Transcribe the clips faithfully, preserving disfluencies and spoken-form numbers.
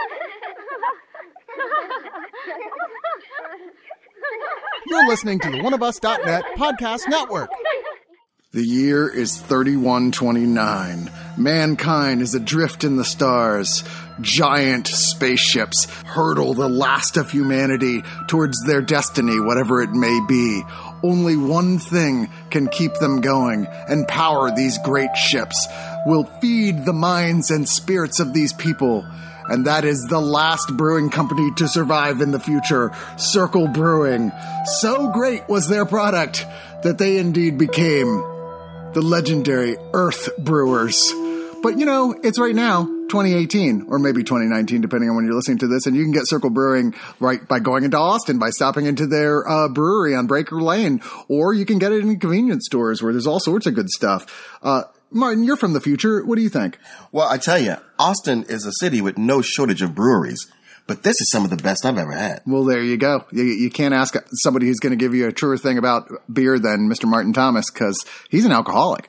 You're listening to the one of us dot net podcast network. The year is thirty-one twenty-nine. Mankind is adrift in the stars. Giant spaceships hurtle the last of humanity towards their destiny, whatever it may be. Only one thing can keep them going and power these great ships. Will feed the minds and spirits of these people. And that is the last brewing company to survive in the future, Circle Brewing. So great was their product that they indeed became the legendary Earth Brewers. But, you know, it's right now, twenty eighteen, or maybe twenty nineteen, depending on when you're listening to this, and you can get Circle Brewing right by going into Austin, by stopping into their uh, brewery on Breaker Lane, or you can get it in convenience stores where there's all sorts of good stuff. Uh, Martin, you're from the future. What do you think? Well, I tell you, Austin is a city with no shortage of breweries. But this is some of the best I've ever had. Well, there you go. You, you can't ask somebody who's going to give you a truer thing about beer than Mister Martin Thomas, because he's an alcoholic.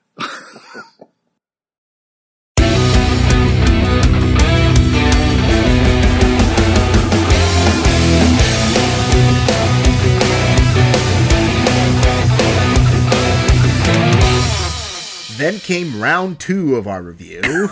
Then came round two of our review.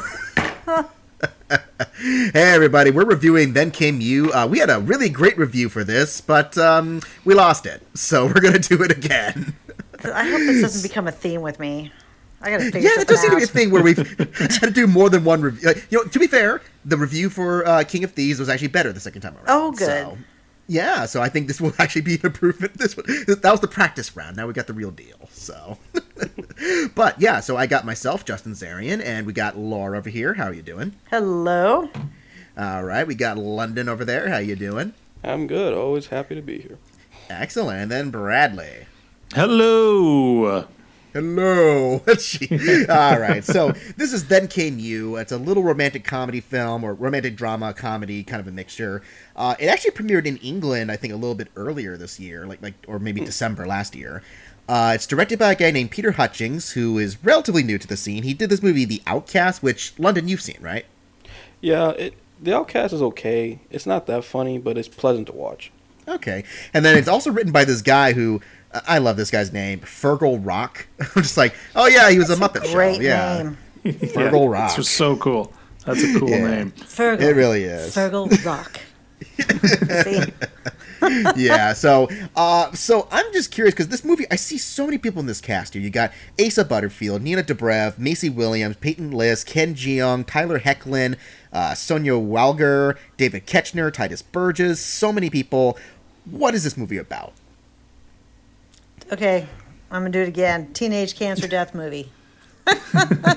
Hey everybody, we're reviewing Then Came You. Uh, we had a really great review for this, but um, we lost it, so we're going to do it again. I hope this doesn't become a theme with me. I got to figure yeah, something out. Yeah, it does seem to be a thing where we've had to do more than one review. Uh, you know, to be fair, the review for uh, King of Thieves was actually better the second time around. Oh, good. So, yeah, so I think this will actually be an improvement. This one, that was the practice round. Now we got the real deal. So, but yeah, so I got myself, Justin Zarian, and we got Laura over here. How are you doing? Hello. All right, we got London over there. How you doing? I'm good. Always happy to be here. Excellent. And then Bradley. Hello. Hello. All right. So this is Then Came You. It's a little romantic comedy film or romantic drama comedy, kind of a mixture. Uh, it actually premiered in England, I think, a little bit earlier this year, like like or maybe December last year. Uh, it's directed by a guy named Peter Hutchings, who is relatively new to the scene. He did this movie, The Outcast, which London you've seen, right? Yeah, it, The Outcast is okay. It's not that funny, but it's pleasant to watch. Okay. And then it's also written by this guy who, uh, I love this guy's name, Fergal Rock. I'm just like, oh yeah, he was That's a Muppet a great Show. Yeah. Name. Fergal yeah, Rock. It's so cool. That's a cool yeah. name. Fergal. It really is. Fergal Rock. See? yeah, so uh, so I'm just curious because this movie, I see so many people in this cast here. You got Asa Butterfield, Nina Dobrev, Macy Williams, Peyton List, Ken Jeong, Tyler Hoechlin, uh, Sonia Walger, David Ketchner, Titus Burgess, so many people. What is this movie about? Okay, I'm going to do it again. Teenage cancer death movie. It's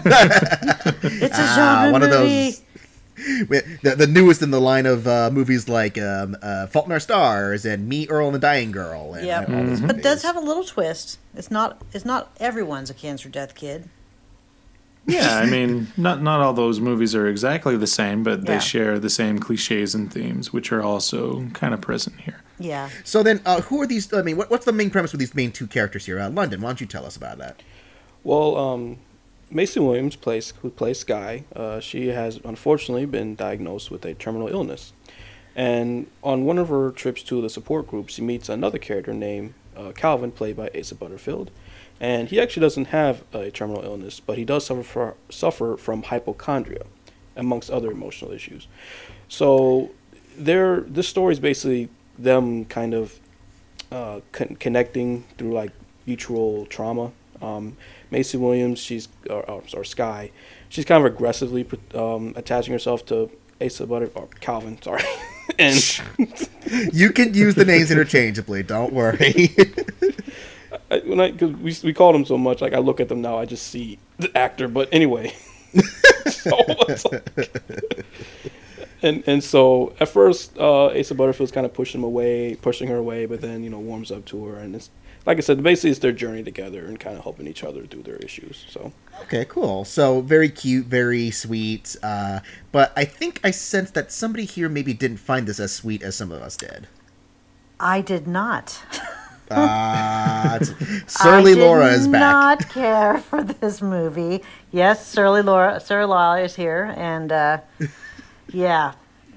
a genre uh, one movie. Of those, the, the newest in the line of uh, movies like um, uh, Fault in Our Stars and Me, Earl and the Dying Girl. And, yeah, mm-hmm. But it does have a little twist. It's not. It's not everyone's a cancer death kid. Yeah, I mean, not not all those movies are exactly the same, but they Yeah. share the same cliches and themes, which are also kind of present here. Yeah. So then, uh, who are these? I mean, what, what's the main premise with these main two characters here? Uh, London, why don't you tell us about that? Well, um, Macy Williams, plays, who plays Skye, uh, she has unfortunately been diagnosed with a terminal illness. And on one of her trips to the support group, she meets another character named uh, Calvin, played by Asa Butterfield. And he actually doesn't have a terminal illness, but he does suffer, for, suffer from hypochondria, amongst other emotional issues. So they're, this story is basically them kind of uh, con- connecting through like mutual trauma. Um, Macy Williams, she's or, or, or Skye, she's kind of aggressively um, attaching herself to Asa Butter or Calvin, sorry. And you can use the names interchangeably. Don't worry. I, when I cause we we called him so much, like I look at them now, I just see the actor. But anyway, so it's like, and and so at first, uh, Asa Butterfield's kind of pushing him away, pushing her away, but then you know warms up to her, and it's like I said, basically it's their journey together and kind of helping each other through their issues. So okay, cool. So very cute, very sweet. Uh, but I think I sensed that somebody here maybe didn't find this as sweet as some of us did. I did not. Uh, Surly Laura is back. I did not care for this movie. Yes, Surly Laura, Surly Laura is here, and uh, yeah,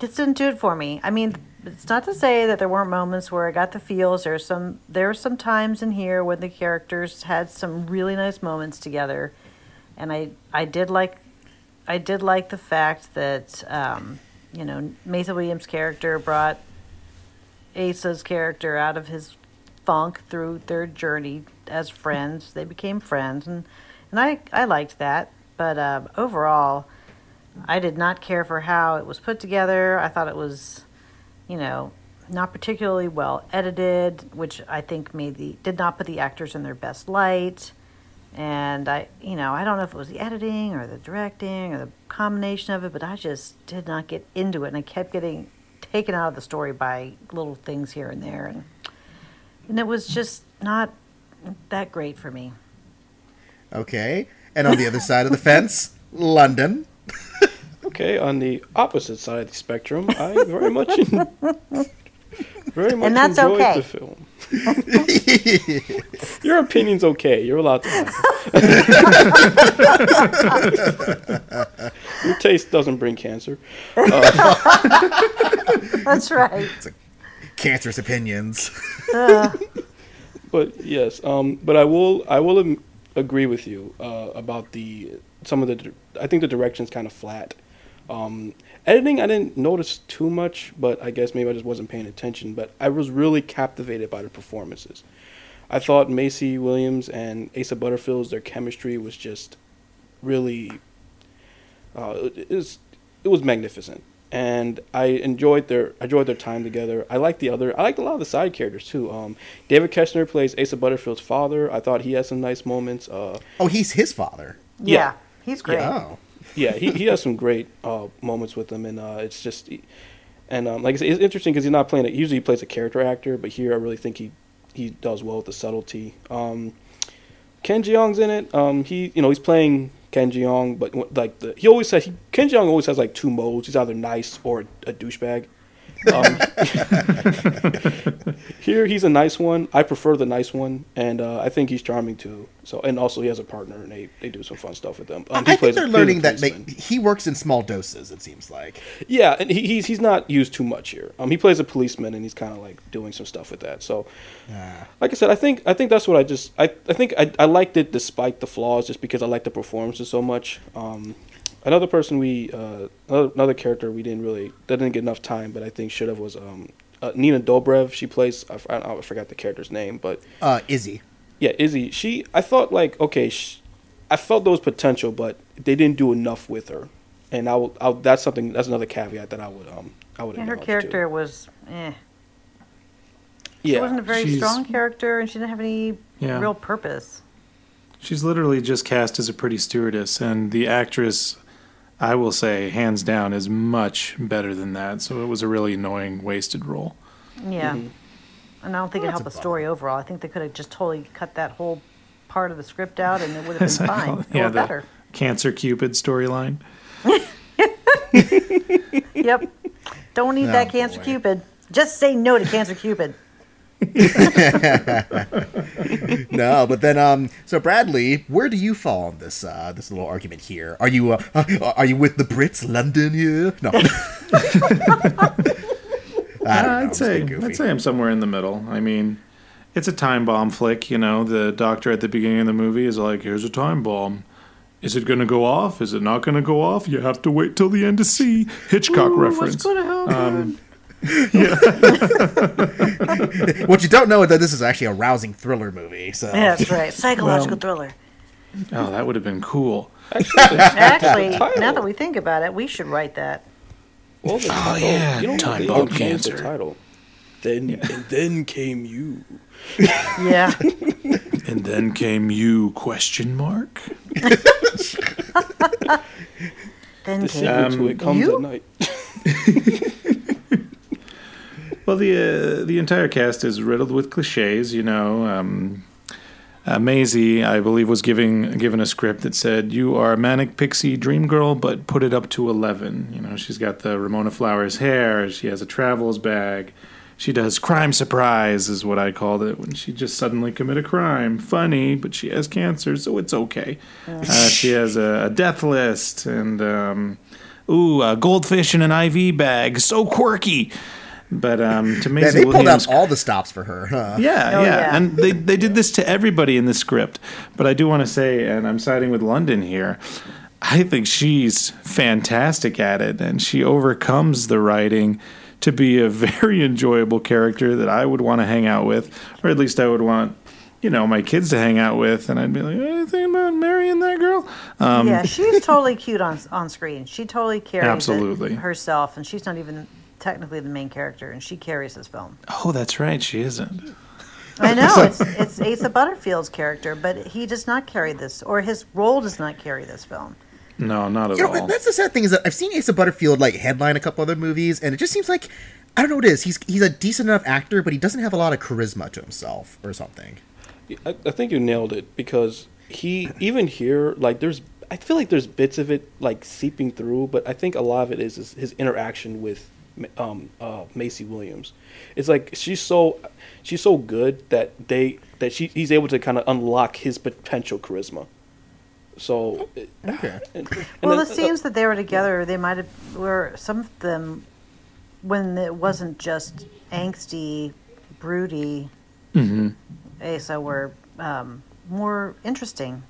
just didn't do it for me. I mean, it's not to say that there weren't moments where I got the feels. There's some there were some times in here when the characters had some really nice moments together, and I I did like I did like the fact that um, you know, Maisie Williams' character brought Asa's character out of his funk through their journey as friends. They became friends, and and I I liked that. But uh, overall, I did not care for how it was put together. I thought it was, you know, not particularly well edited, which I think made the did not put the actors in their best light. And I, you know, I don't know if it was the editing or the directing or the combination of it, but I just did not get into it, and I kept getting taken out of the story by little things here and there, and and it was just not that great for me. Okay. And on the other side of the fence, London. Okay, on the opposite side of the spectrum, I very much, en- very much And that's enjoyed okay. the film. Your opinion's okay. You're allowed to have it. Your taste doesn't bring cancer. Uh, That's right. Cancerous opinions. But yes, um, but I will I will am- agree with you uh, about the some of the di- I think the direction's kind of flat. Um, editing I didn't notice too much, but I guess maybe I just wasn't paying attention. But I was really captivated by the performances. I thought Maisie Williams and Asa Butterfield's their chemistry was just really uh, it was it was magnificent. And I enjoyed their I enjoyed their time together. I liked the other I liked a lot of the side characters too. Um, David Koechner plays Asa Butterfield's father. I thought he had some nice moments. Uh, Oh, he's his father. Yeah, Yeah. he's great. Oh. yeah, he, he has some great uh, moments with them, and uh, it's just and um, like I said, it's interesting because he's not playing. A, usually he plays a character actor, but here I really think he he does well with the subtlety. Um, Ken Jeong's in it. Um, he you know he's playing Ken Jeong, but like the he always says he Ken Jeong always has like two modes. He's either nice or a douchebag. Um, here he's a nice one. I prefer the nice one, and uh, I think he's charming too. So and also he has a partner, and they, they do some fun stuff with them. Um, he I think plays- they're plays a learning that they, policeman. he works in small doses, it seems like. Yeah, and he, he's he's not used too much here. Um, he plays a policeman, and he's kind of like doing some stuff with that. So, like I said, I think I think that's what I just I I think I I liked it despite the flaws, just because I liked the performances so much. Um, another person we uh another, another character we didn't really that didn't get enough time, but I think should have was um uh, Nina Dobrev. She plays I, I, I forgot the character's name, but Uh, Izzy. yeah, Izzy. She I thought like okay, sh I felt there was potential, but they didn't do enough with her, and I will. I'll, that's something. That's another caveat that I would um I would. And her acknowledge, character too. was eh. She Yeah, wasn't a very she's- strong character, and she didn't have any Yeah. real purpose. She's literally just cast as a pretty stewardess, and the actress, I will say, hands down, is much better than that. So it was a really annoying, wasted role. Yeah. Mm-hmm. And I don't think Well, it helped the that's a story overall. I think they could have just totally cut that whole part of the script out, and it would have As been I call fine it. or Yeah, the better. Cancer Cupid storyline. Yep. Don't need Oh, that Cancer boy. Cupid. Just say no to Cancer Cupid. No, but then, um, so Bradley, where do you fall on this, uh, this little argument here? Are you, uh, uh, are you with the Brits, London here? No. I don't know, I'm I'd just say being goofy. I'd say I'm somewhere in the middle. I mean, it's a time bomb flick. You know, the doctor at the beginning of the movie is like, "Here's a time bomb. Is it going to go off? Is it not going to go off? You have to wait till the end to see." Hitchcock reference. Um, What you don't know is that this is actually a rousing thriller movie. So Yeah, that's right. Psychological Well- thriller. oh, that would have been cool. Actually, title. now that we think about it, we should write that. Well, the title, yeah, you don't time they bomb don't change the cancer. title. Then and then came you. Yeah. And then came you? Question mark. Then The came sequel to it comes you? at night. Well, the uh, the entire cast is riddled with cliches. You know, um, uh, Maisie, I believe, was giving given a script that said, "You are a manic pixie dream girl, but put it up to eleven." You know, she's got the Ramona Flowers hair. She has a travels bag. She does crime surprise, is what I called it, when she just suddenly commit a crime. Funny, but she has cancer, so it's okay. Uh, she has a, a death list, and um, ooh, a goldfish in an I V bag, so quirky. But um, to Maisie Yeah, they pulled Williams, out all the stops for her. Huh? yeah, Oh, yeah, yeah. and they they did this to everybody in the script. But I do want to say, and I'm siding with London here, I think she's fantastic at it, and she overcomes the writing to be a very enjoyable character that I would want to hang out with, or at least I would want, you know, my kids to hang out with, and I'd be like, anything about marrying that girl? Um, yeah, she's totally cute on on screen. She totally carries Absolutely. it herself, and she's not even technically the main character, and she carries this film. Oh, that's right, she isn't. I know it's it's Asa Butterfield's character, but he does not carry this, or his role does not carry this film. No, not at You know, all. that's the sad thing is that I've seen Asa Butterfield like headline a couple other movies, and it just seems like I don't know what it is. He's he's a decent enough actor, but he doesn't have a lot of charisma to himself or something. I, I think you nailed it because he even here like there's I feel like there's bits of it like seeping through, but I think a lot of it is, is his interaction with um, uh, Maisie Williams. It's like she's so she's so good that they that she he's able to kind of unlock his potential charisma. So Okay. and, and Well, the then, uh, scenes that they were together, they might have were some of them when it wasn't just angsty, broody. Mm-hmm. Asa were um, more interesting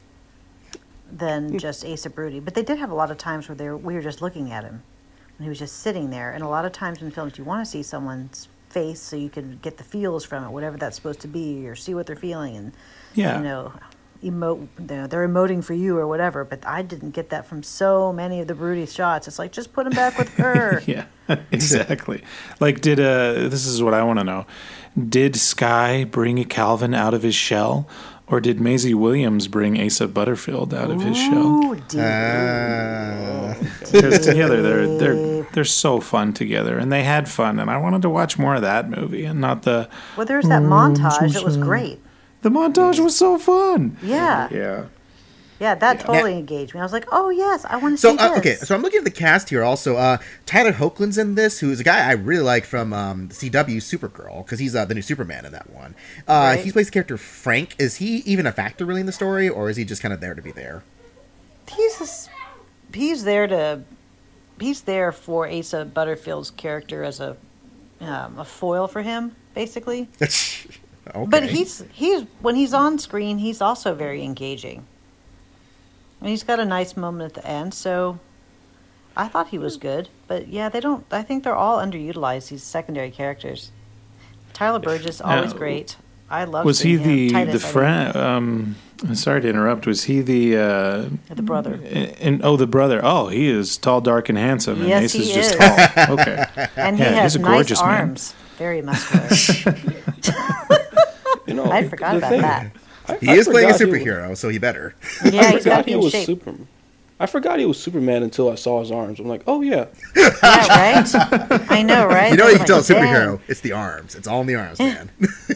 than just Asa broody. But they did have a lot of times where they were, we were just looking at him, and he was just sitting there. And a lot of times in films, you want to see someone's face so you can get the feels from it, whatever that's supposed to be, or see what they're feeling, and Yeah. you know, emote. You know, they're emoting for you or whatever. But I didn't get that from so many of the broody shots. It's like just put him back with her. Yeah, exactly. Like, did uh, this is what I want to know: did Sky bring Calvin out of his shell, or did Maisie Williams bring Asa Butterfield out of his shell? Ooh, deep. Uh, Because together they're they're they're so fun together, and they had fun, and I wanted to watch more of that movie, and not the Well, there's that montage. It was great. the montage was so fun. Yeah. Yeah. Yeah, that totally engaged me. I was like, oh, yes, I want to so see uh, this. okay, so I'm looking at the cast here. Also, uh, Tyler Hoechlin's in this, who's a guy I really like from um, C W Supergirl, because he's uh, the new Superman in that one. Uh, Right. He plays the character Frank. Is he even a factor really in the story, or is he just kind of there to be there? He's, a s he's there to, he's there for Asa Butterfield's character as a, um, a foil for him, basically. Okay. But he's, he's, when he's on screen, he's also very engaging. And he's got a nice moment at the end, so I thought he was good. But yeah, they don't, I think they're all underutilized, these secondary characters. Tyler Burgess, always Uh, great. I love Was he seeing him. the Titus, the I friend? Um, sorry to interrupt. Was he the uh, mean, the brother. and oh the brother? Oh, he is tall, dark, and handsome, and Yes, Ace is he just is. tall. Okay. And Yeah, he has he's a nice gorgeous man. arms. Very muscular. you know, I forgot the about thing- that. I- He I is playing a forgot he was- superhero, so he better. Yeah, I he's got forgot to be he in was shape. Superman. I forgot he was Superman until I saw his arms. I'm like, oh yeah, Yeah, right? I know, right? You know, I you was can tell a like, "Dang." superhero. It's the arms. It's all in the arms, man.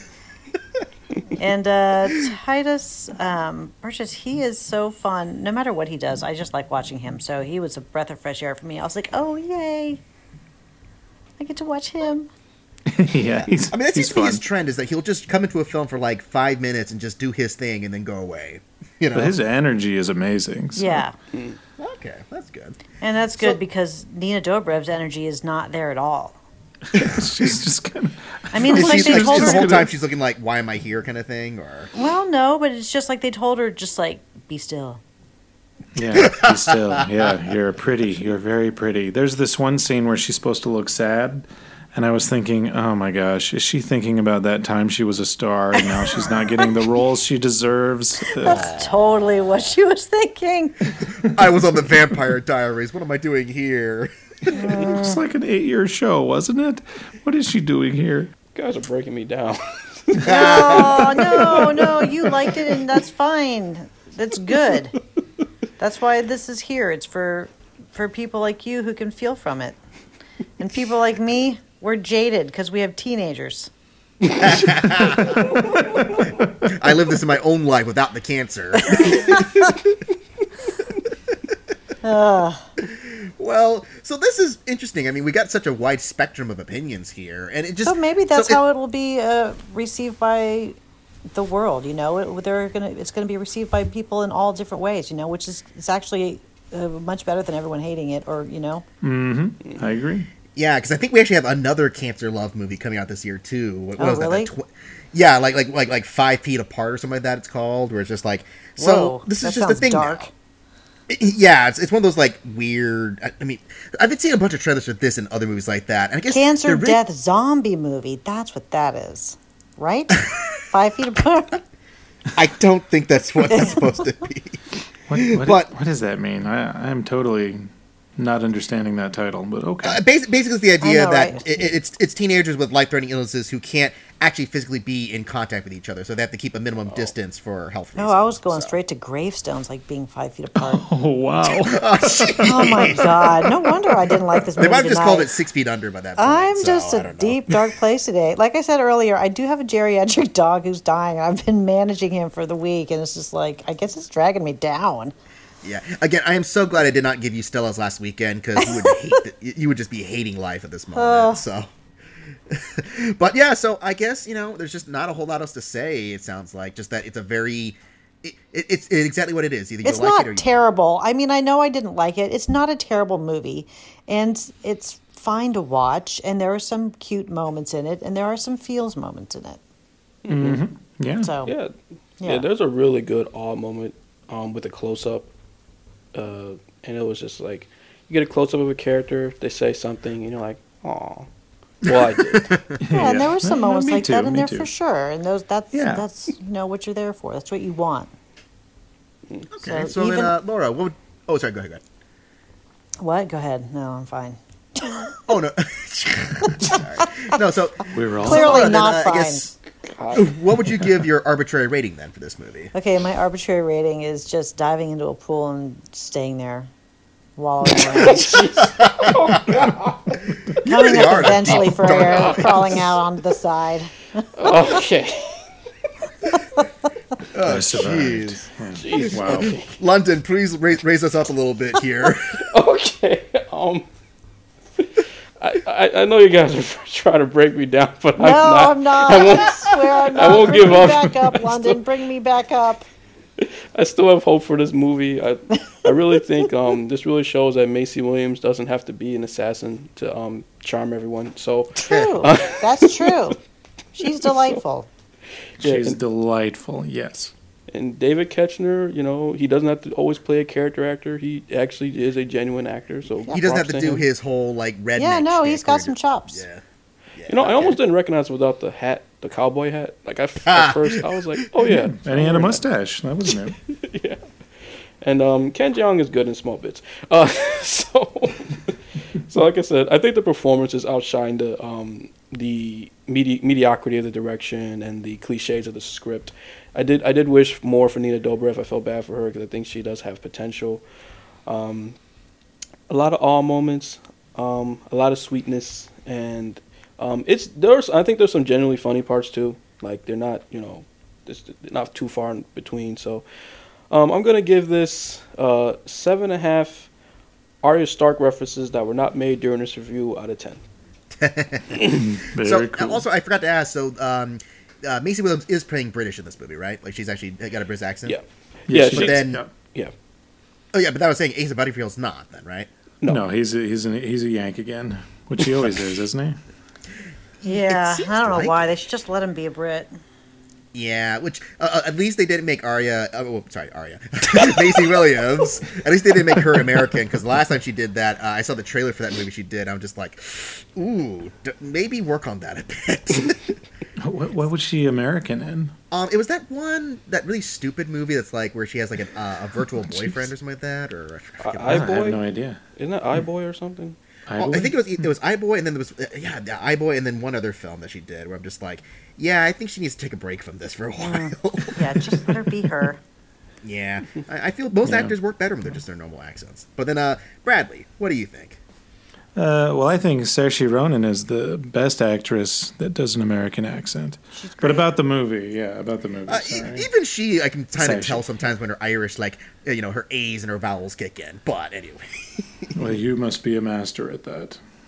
And uh, Titus um, Burgess, he is so fun. No matter what he does, I just like watching him. So he was a breath of fresh air for me. I was like, oh, yay. I get to watch him. yeah, he's. I mean, that seems he's to be fun. his trend, is that he'll just come into a film for like five minutes and just do his thing and then go away. You know? But his energy is amazing. so- Yeah. Okay, that's good. And that's good So- because Nina Dobrev's energy is not there at all. she's just kind of. I mean, it's Is like she, they like, told the whole her. time she's looking like, why am I here kind of thing? Or Well, no, but it's just like they told her, just like, be still. Yeah, be still. Yeah, you're pretty. You're very pretty. There's this one scene where she's supposed to look sad, and I was thinking, oh my gosh, is she thinking about that time she was a star and now she's not getting the roles she deserves? Uh, That's totally what she was thinking. I was on the Vampire Diaries. What am I doing here? it was like an eight-year show, wasn't it? What is she doing here? you guys are breaking me down. Oh, no, no, you liked it, and that's fine. That's good. That's why this is here. It's for for people like you who can feel from it. And people like me, we're jaded because we have teenagers. I live this in my own life without the cancer. Well, so this is interesting. I mean, we got such a wide spectrum of opinions here, and it just So maybe that's so it- how it will be uh, received by the world. You know, it, they're gonna it's gonna be received by people in all different ways. You know, which is it's actually uh, much better than everyone hating it, or you know. Mm-hmm. I agree. Yeah, because I think we actually have another cancer love movie coming out this year too. What, what Oh, was that? really? That tw- yeah, like like like like Five Feet Apart or something like that. It's called, where it's just like so. Whoa, this that is just the sounds thing. dark. Now. Yeah, it's, it's one of those like weird. I, I mean, I've been seeing a bunch of trailers for this and other movies like that. And I guess Cancer, they're really- death, zombie movie. That's what that is, right? Five feet apart. I don't think that's what it's supposed to be. What, what, But- what does that mean? I, I'm totally not understanding that title, but okay. Uh, basi- basically, it's the idea know, that right? it, it's it's teenagers with life-threatening illnesses who can't actually physically be in contact with each other, so they have to keep a minimum distance for health No, reasons. I was going so. straight to gravestones, like being five feet apart. Oh, wow. Oh my god! No wonder I didn't like this They movie might have just called tonight. it Six Feet Under by that point. I'm so just I a don't know. deep, dark place today. Like I said earlier, I do have a geriatric dog who's dying. I've been managing him for the week, and it's just like, I guess it's dragging me down. Yeah. Again, I am so glad I did not give you Stella's last weekend because you would hate the, you would just be hating life at this moment. Oh. So, but yeah, so I guess you know there's just not a whole lot else to say. It sounds like just that it's a very it, it, it's exactly what it is. Either you It's like not it or you terrible. I mean, I know I didn't like it. It's not a terrible movie, and it's fine to watch. And there are some cute moments in it, and there are some feels moments in it. Mm-hmm. Yeah. So Yeah. Yeah. yeah, There's a really good awe moment um, with a close up, uh, and it was just like you get a close up of a character, they say something, and you're like, "Aw." Well, I did. yeah, and there were some No, no, moments me like too, that in me there too. for sure. And those that's Yeah. that's you know what you're there for. That's what you want. Okay. So, So then, even- uh, Laura, what would? Oh, sorry. Go ahead. Go ahead. What? Go ahead. No, I'm fine. Oh no. Sorry. No. So We're all Clearly Laura, then, not uh, fine. I guess, what would you give your arbitrary rating then for this movie? Okay, my arbitrary rating is just diving into a pool and staying there, wallowing around, coming really up are the eventually deep for air, crawling out onto the side. Okay. Oh, survived. jeez. Wow. London, please raise, raise us up a little bit here. Okay. Um. I, I, I know you guys are trying to break me down, but No, I'm not. I'm not. I I, won't, swear I'm not. I won't Bring give me up. back up, London. Bring me back up. I still have hope for this movie. I I really think um this really shows that Macy Williams doesn't have to be an assassin to um charm everyone. So True. That's true. She's delightful. yeah, She's and, delightful, yes. and David Ketchner, you know, he doesn't have to always play a character actor. He actually is a genuine actor. So He doesn't have props to do him. his whole like redneck. Yeah, no, shtick he's got where some he- chops. Yeah. Yeah, You know, I okay. almost didn't recognize without the hat, the cowboy hat. Like I, Ah. at first, I was like, "Oh yeah," And he had a mustache. That was new. yeah. And um, Ken Jeong is good in small bits. Uh, so, so like I said, I think the performances outshine the um, the medi- mediocrity of the direction and the cliches of the script. I did I did wish more for Nina Dobrev. I felt bad for her because I think she does have potential. Um, a lot of awe moments, um, a lot of sweetness, and um, it's there's I think there's some genuinely funny parts too. Like they're not you know, it's they're not too far in between. So. Um, I'm going to give this uh, seven and a half Arya Stark references that were not made during this review out of ten. Very So cool. also, I forgot to ask. So um, uh, Macy Williams is playing British in this movie, right? Like she's actually got a British accent. Yeah. Yeah, Yeah, she- she, then- yeah. yeah. Oh yeah, but that was saying Asa Butterfield's not then, right? No. No, he's a, he's a, he's a Yank again, which he always is, isn't he? Yeah, seems I don't know like- why. They should just let him be a Brit. Yeah, which uh, uh, at least they didn't make Arya. Uh, well, sorry, Arya. Macy Williams. At least they didn't make her American because the last time she did that, uh, I saw the trailer for that movie she did. I'm just like, ooh, d- maybe work on that a bit. What, what was she American in? um, it was that one, that really stupid movie that's like where she has like an, uh, a virtual Oh, boyfriend jeez. or something like that, or I forget I- what- I have Boy? no idea. Isn't that iBoy or something? Well, I think it was it was iBoy, and then there was uh, yeah, the iBoy, and then one other film that she did where I'm just like, yeah, I think she needs to take a break from this for a while. Yeah, just let her be her. Yeah, I, I feel most Yeah. actors work better when they're just their normal accents. But then, uh, Bradley, what do you think? Uh, well, I think Saoirse Ronan is the best actress that does an American accent. But about the movie, yeah, about the movie. Uh, e- sorry. even she, I can kind Saoirse. of tell sometimes when her Irish, like uh, you know, her A's and her vowels kick in. But anyway, Well, you must be a master at that.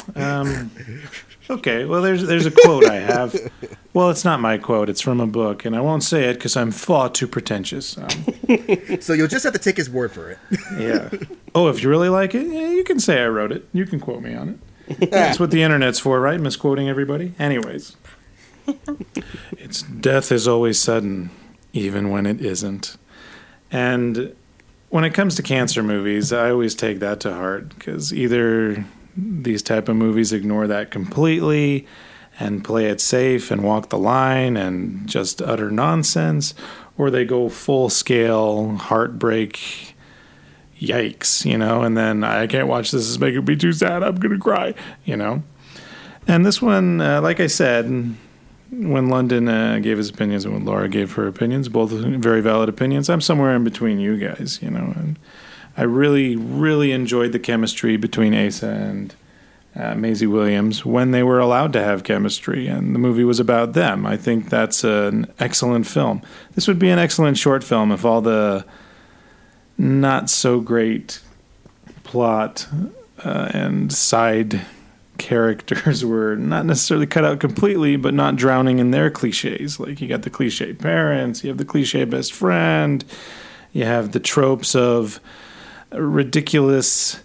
Um, okay, well, there's there's a quote I have. Well, it's not my quote. It's from a book, and I won't say it because I'm far too pretentious. Um, So you'll just have to take his word for it. yeah. Oh, if you really like it, yeah, you can say I wrote it. You can quote me on it. That's what the internet's for, right? Misquoting everybody? Anyways. It's death is always sudden, even when it isn't. And when it comes to cancer movies, I always take that to heart because either these type of movies ignore that completely and play it safe and walk the line and just utter nonsense, or they go full scale heartbreak, yikes, you know, and then I can't watch this, it's making me too sad, I'm gonna cry, you know. And this one, uh, like I said, when London uh, gave his opinions and when Laura gave her opinions, both very valid opinions, I'm somewhere in between you guys, you know. And I really, really enjoyed the chemistry between Asa and uh, Maisie Williams when they were allowed to have chemistry, and the movie was about them. I think that's an excellent film. This would be an excellent short film if all the not so great plot uh, and side characters were not necessarily cut out completely, but not drowning in their cliches. Like, you got the cliche parents, you have the cliche best friend, you have the tropes of ridiculousness,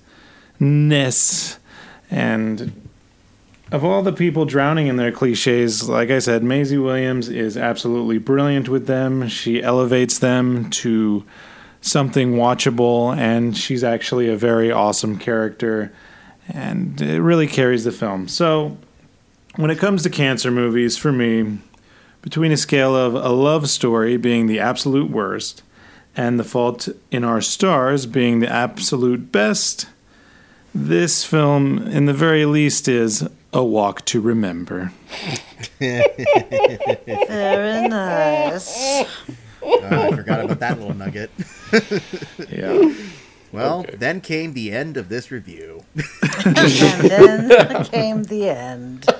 and of all the people drowning in their cliches, like I said, Maisie Williams is absolutely brilliant with them. She elevates them to something watchable, and she's actually a very awesome character, and it really carries the film. So when it comes to cancer movies, for me, between a scale of A Love Story being the absolute worst and The Fault in Our Stars being the absolute best, this film, in the very least, is A Walk to Remember. Very nice. Uh, I forgot about that little nugget. Yeah. Well, Okay. then came the end of this review. And then came the end.